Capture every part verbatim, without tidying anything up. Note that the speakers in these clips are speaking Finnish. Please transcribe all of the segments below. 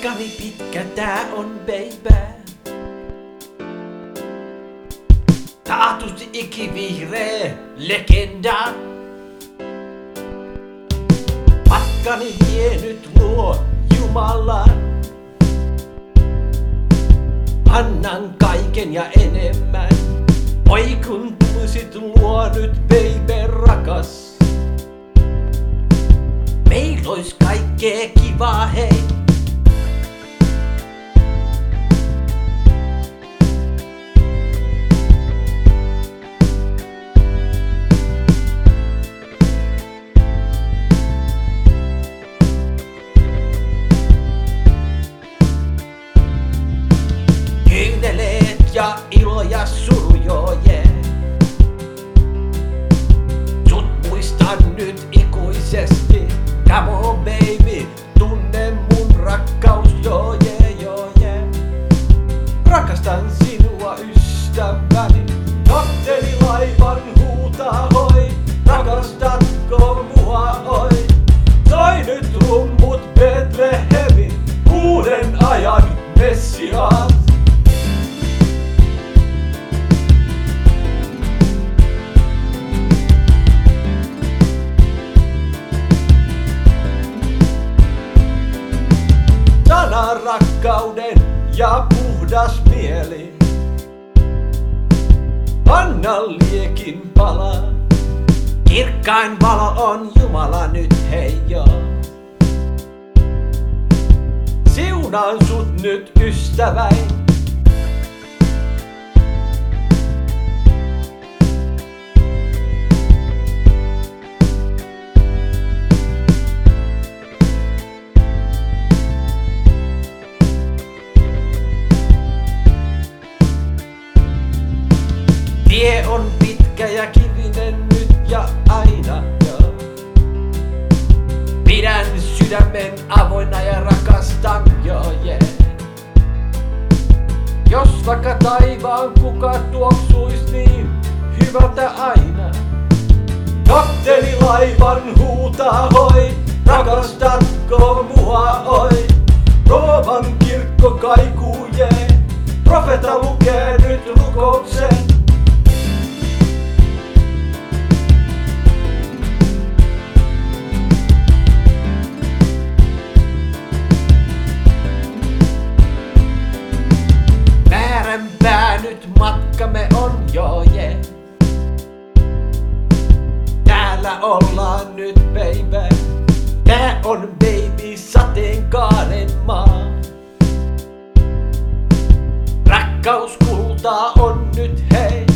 Matkani pitkä tää on, baby. Taatusti ikivihreä legenda. Matkani vie nyt luo Jumalan. Annan kaiken ja enemmän. Oi kun tulisit luo nyt, baby rakas. Meil ois kaikkea kivaa, hei. Kyyneleet ja ilo ja suru, joo yeah. Sut muistan nyt ikuisesti. Come on baby, tunne mun rakkaus, joo yeah, joo yeah. Rakastan sinua ystäväni. Kapteenilaivan huutaa hoi. Rakastatko mua oi? Soi nyt rummut Betlehemin. Uuden ajan Messias. Sana rakkauden ja puhdas mieli. Anna liekin palaa. Kirkkain valo on Jumala nyt, hei joo. Siunaan sut nyt ystäväin. Tie on pitkä ja kivinen nyt ja aina, joo. Pidän sydämen avoinna ja rakastan, joo yeah. Jos vaikka taivaan kuka tuoksuis niin hyvältä aina. Kapteenilaivan huutaa hoi, rakastatko mua oi? Rooman kirkko kaikuu jee, yeah. Profeta lukee nyt rukouksen. Määränpää nyt matkamme on, joo yeah. Täällä ollaan nyt, baby. Tää on baby sateenkaaren maa. Rakkaus kultaa on nyt, hei.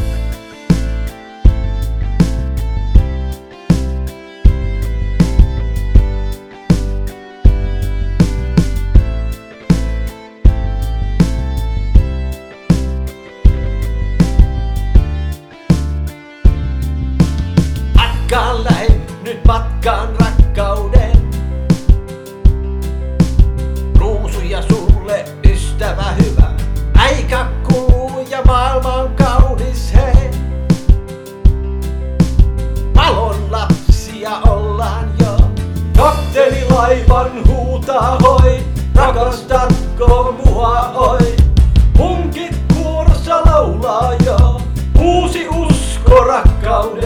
Matkaan lähen, nyt matkaan rakkauden. Ruusuja sulle, ystävä hyvä. Aika kuluu ja maailma on kaunis, hei. Valon lapsia ollaan jo. Kapteenilaivan huutaa hoi. Rakastatko mua oi? Punkit kuorossa laulaa jo. Uusi usko rakkauden.